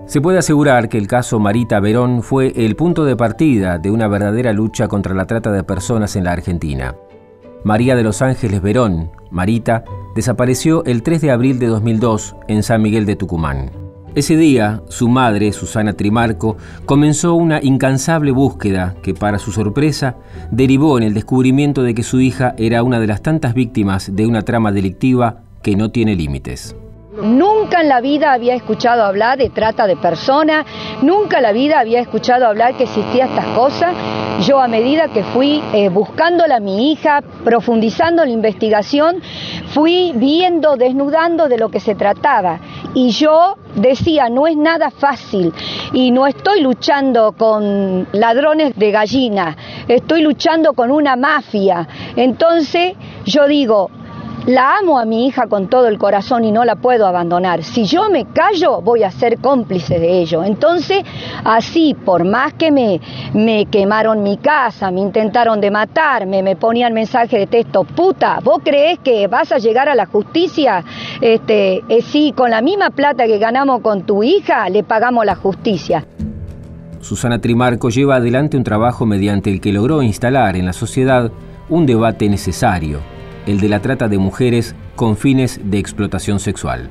Se puede asegurar que el caso Marita Verón fue el punto de partida de una verdadera lucha contra la trata de personas en la Argentina. María de los Ángeles Verón, Marita, desapareció el 3 de abril de 2002 en San Miguel de Tucumán. Ese día, su madre, Susana Trimarco, comenzó una incansable búsqueda que, para su sorpresa, derivó en el descubrimiento de que su hija era una de las tantas víctimas de una trama delictiva que no tiene límites. Nunca en la vida había escuchado hablar de trata de personas, nunca en la vida había escuchado hablar que existían estas cosas. Yo, a medida que fui buscándola a mi hija, profundizando en la investigación, fui viendo, desnudando de lo que se trataba. Y yo decía, no es nada fácil y no estoy luchando con ladrones de gallina, estoy luchando con una mafia. Entonces yo digo, la amo a mi hija con todo el corazón y no la puedo abandonar. Si yo me callo, voy a ser cómplice de ello. Entonces, así, por más que me quemaron mi casa, me intentaron de matarme, me ponían mensaje de texto, puta, ¿vos creés que vas a llegar a la justicia? Sí, con la misma plata que ganamos con tu hija, le pagamos la justicia. Susana Trimarco lleva adelante un trabajo mediante el que logró instalar en la sociedad un debate necesario, el de la trata de mujeres con fines de explotación sexual.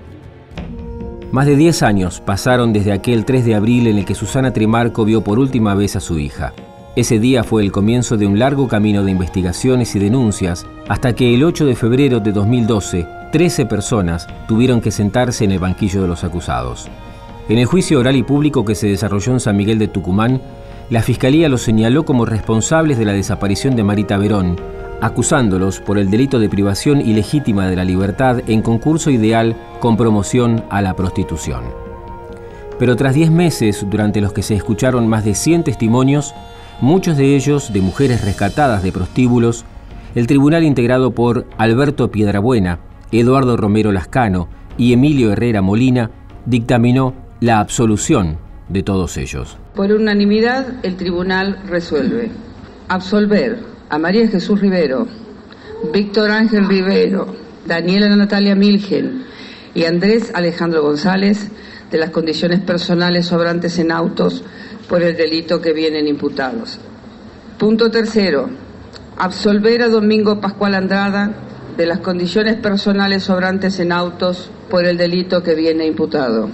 Más de 10 años pasaron desde aquel 3 de abril en el que Susana Trimarco vio por última vez a su hija. Ese día fue el comienzo de un largo camino de investigaciones y denuncias, hasta que el 8 de febrero de 2012, 13 personas tuvieron que sentarse en el banquillo de los acusados. En el juicio oral y público que se desarrolló en San Miguel de Tucumán, la Fiscalía los señaló como responsables de la desaparición de Marita Verón, acusándolos por el delito de privación ilegítima de la libertad en concurso ideal con promoción a la prostitución. Pero tras 10 meses, durante los que se escucharon más de 100 testimonios, muchos de ellos de mujeres rescatadas de prostíbulos, el tribunal, integrado por Alberto Piedrabuena, Eduardo Romero Lascano y Emilio Herrera Molina, dictaminó la absolución de todos ellos. Por unanimidad, el tribunal resuelve absolver a María Jesús Rivero, Víctor Ángel Rivero, Daniela Natalia Milgen y Andrés Alejandro González de las condiciones personales sobrantes en autos por el delito que vienen imputados. Punto tercero, absolver a Domingo Pascual Andrada de las condiciones personales sobrantes en autos por el delito que viene imputado.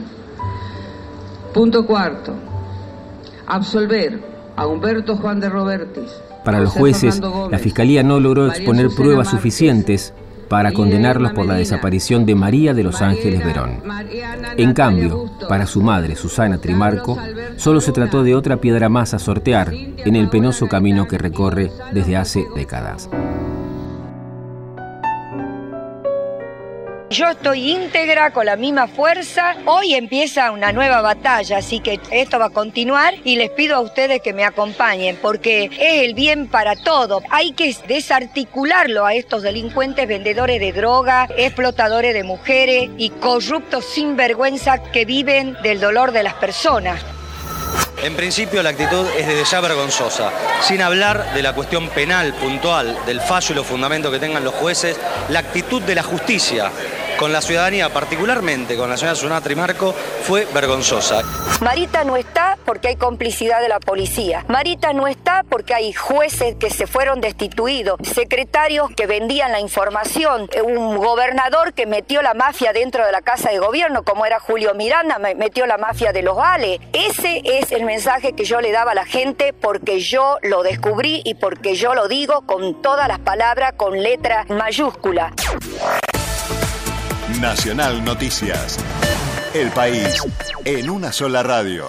Punto cuarto, absolver a Humberto Juan de Robertis. Para los jueces, la Fiscalía no logró exponer pruebas suficientes para condenarlos por la desaparición de María de los Ángeles Verón. En cambio, para su madre, Susana Trimarco, solo se trató de otra piedra más a sortear en el penoso camino que recorre desde hace décadas. Yo estoy íntegra, con la misma fuerza. Hoy empieza una nueva batalla, así que esto va a continuar y les pido a ustedes que me acompañen porque es el bien para todos. Hay que desarticularlo a estos delincuentes vendedores de droga, explotadores de mujeres y corruptos sinvergüenza que viven del dolor de las personas. En principio la actitud es desde ya vergonzosa, sin hablar de la cuestión penal puntual, del fallo y los fundamentos que tengan los jueces, la actitud de la justicia con la ciudadanía, particularmente con la señora Susana Trimarco, fue vergonzosa. Marita no está porque hay complicidad de la policía. Marita no está porque hay jueces que se fueron destituidos, secretarios que vendían la información, un gobernador que metió la mafia dentro de la casa de gobierno, como era Julio Miranda, metió la mafia de los vales. Ese es el mensaje que yo le daba a la gente porque yo lo descubrí y porque yo lo digo con todas las palabras, con letra mayúscula. Nacional Noticias. El país en una sola radio.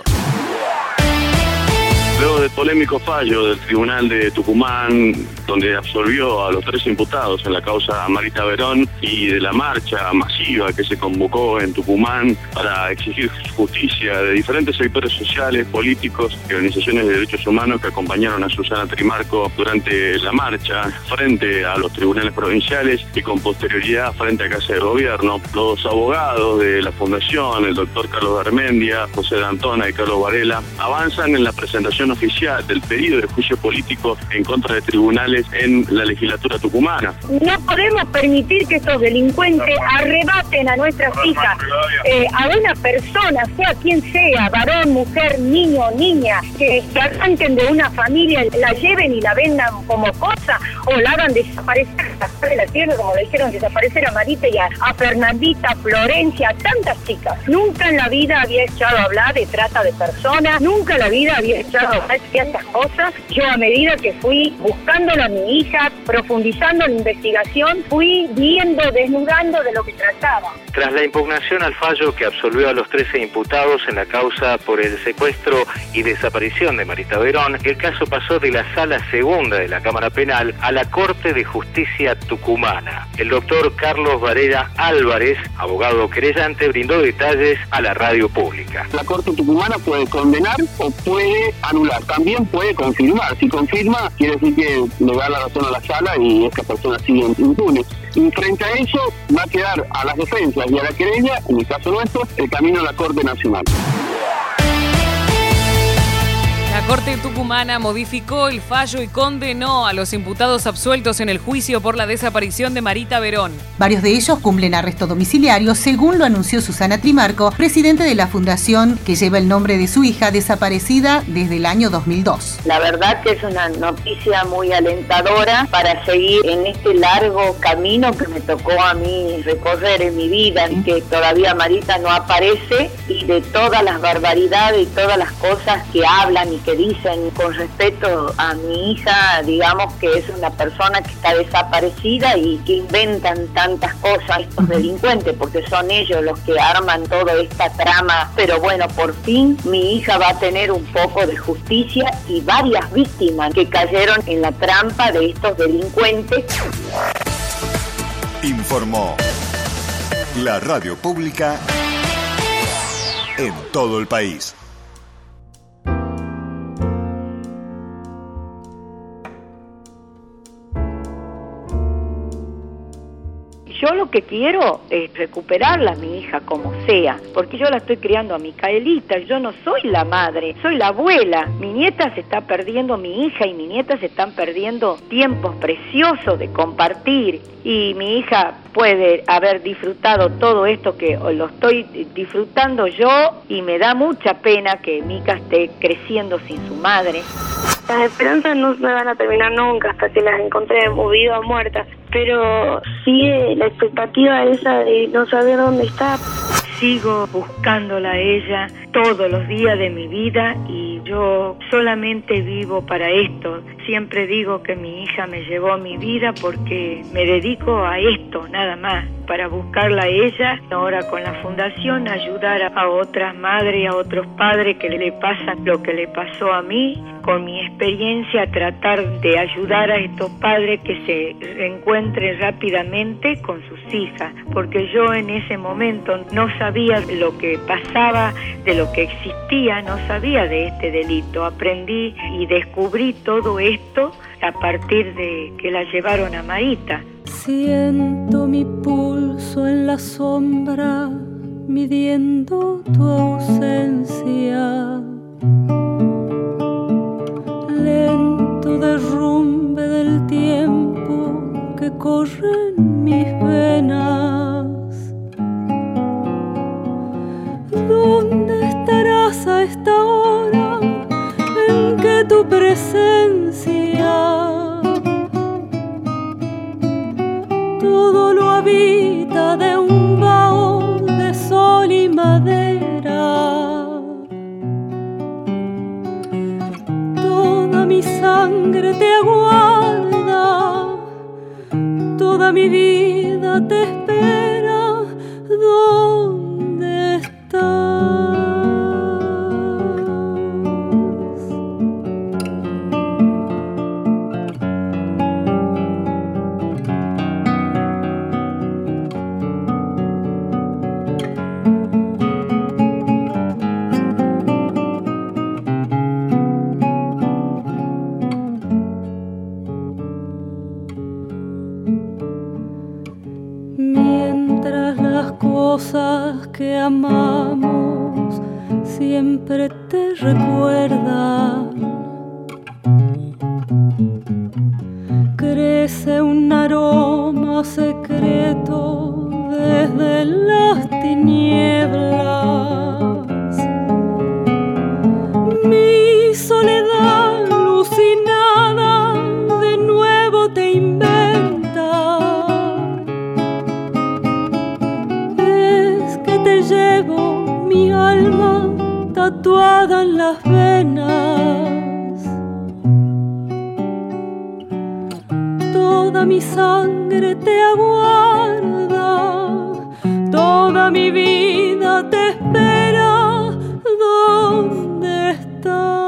Luego del polémico fallo del Tribunal de Tucumán, donde absolvió a los 3 imputados en la causa Marita Verón, y de la marcha masiva que se convocó en Tucumán para exigir justicia de diferentes sectores sociales, políticos y organizaciones de derechos humanos que acompañaron a Susana Trimarco durante la marcha frente a los tribunales provinciales y con posterioridad frente a Casa de Gobierno, los abogados de la Fundación, el doctor Carlos Garmendia, José D'Antona y Carlos Varela, avanzan en la presentación oficial del pedido de juicio político en contra de tribunales en la legislatura tucumana. No podemos permitir que estos delincuentes arrebaten a nuestras hijas, a una persona, sea quien sea, varón, mujer, niño, niña, que arranquen de una familia, la lleven y la vendan como cosa, o la hagan desaparecer de la tierra, como le dijeron desaparecer a Marita y a Fernandita, a Florencia, a tantas chicas. Nunca en la vida había escuchado hablar de trata de personas, nunca en la vida había escuchado hablar de ciertas cosas. Yo, a medida que fui buscándola a mi hija, profundizando en la investigación, fui viendo, desnudando de lo que trataba. Tras la impugnación al fallo que absolvió a los 13 imputados en la causa por el secuestro y desaparición de Marita Verón, el caso pasó de la Sala Segunda de la Cámara Penal a la Corte de Justicia tucumana. El doctor Carlos Varela Álvarez, abogado querellante, brindó detalles a la radio pública. La Corte tucumana puede condenar o puede anular, también puede confirmar. Si confirma, quiere decir que le da la razón a la sala y esta persona sigue impune. Y frente a eso va a quedar a las defensas y a la querella, en el caso nuestro, el camino a la Corte Nacional. La Corte tucumana modificó el fallo y condenó a los imputados absueltos en el juicio por la desaparición de Marita Verón. Varios de ellos cumplen arresto domiciliario, según lo anunció Susana Trimarco, presidente de la fundación que lleva el nombre de su hija desaparecida desde el año 2002. La verdad que es una noticia muy alentadora para seguir en este largo camino que me tocó a mí recorrer en mi vida, y que todavía Marita no aparece, y de todas las barbaridades y todas las cosas que hablan y que dicen con respecto a mi hija, digamos que es una persona que está desaparecida y que inventan tantas cosas estos delincuentes, porque son ellos los que arman toda esta trama. Pero bueno, por fin mi hija va a tener un poco de justicia y varias víctimas que cayeron en la trampa de estos delincuentes. Informó la radio pública en todo el país. Yo lo que quiero es recuperarla a mi hija como sea, porque yo la estoy criando a Micaelita, yo no soy la madre, soy la abuela. Mi nieta se está perdiendo, mi hija y mi nieta se están perdiendo tiempos preciosos de compartir, y mi hija puede haber disfrutado todo esto que lo estoy disfrutando yo, y me da mucha pena que Mica esté creciendo sin su madre. Las esperanzas no se van a terminar nunca hasta que las encontremos, viva o muerta, pero sigue la expectativa esa de no saber dónde está. Sigo buscándola a ella todos los días de mi vida y yo solamente vivo para esto. Siempre digo que mi hija me llevó a mi vida porque me dedico a esto, nada más, para buscarla a ella. Ahora con la fundación ayudar a otras madres, a otros padres que le pasan lo que le pasó a mí. Con mi experiencia tratar de ayudar a estos padres que se reencuentren rápidamente con sus hijas, porque yo en ese momento no sabía lo que pasaba, de lo que existía, no sabía de este delito. Aprendí y descubrí todo esto a partir de que la llevaron a Marita. Siento mi pulso en la sombra, midiendo tu ausencia. Lento derrumbe del tiempo que corre en mis venas. ¿Dónde estarás a esta hora en que tu presencia todo lo habita de un baúl de sol y madera? Toda mi sangre te aguarda, toda mi vida te espera. ¿Dónde estás? Mientras las cosas que amamos siempre te recuerdan, crece un aroma secreto desde las tinieblas. Mi soledad alucinada de nuevo te inventa. Es que te llevo mi alma tatuada en las venas. Toda mi sangre te aguarda, toda mi vida te espera. ¿Dónde estás?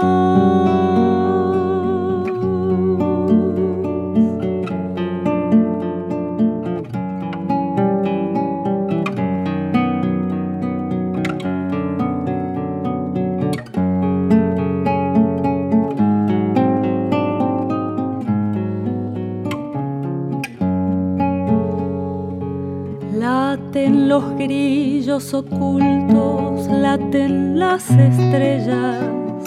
Laten los grillos ocultos, laten las estrellas.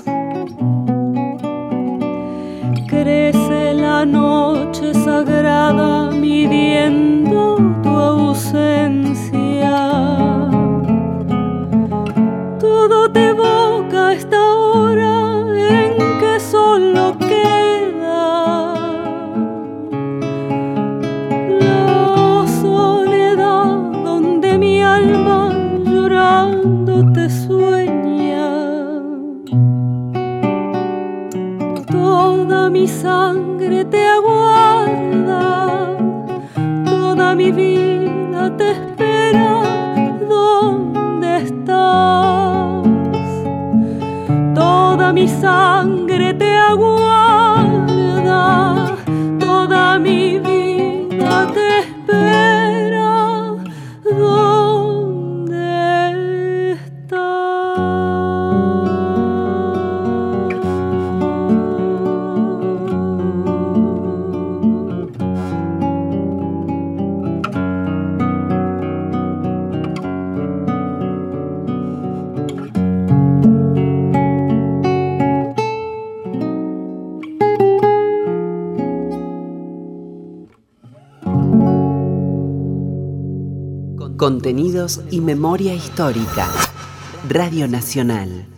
Crece la noche sagrada midiendo tu ausencia. Todo te evoca esta hora en que solo queda mi alma llorando te sueña. Toda mi sangre te aguarda, toda mi vida te espera. ¿Dónde estás? Toda mi sangre te aguarda, toda mi vida te espera. ¿Dónde estás? Contenidos y memoria histórica. Radio Nacional.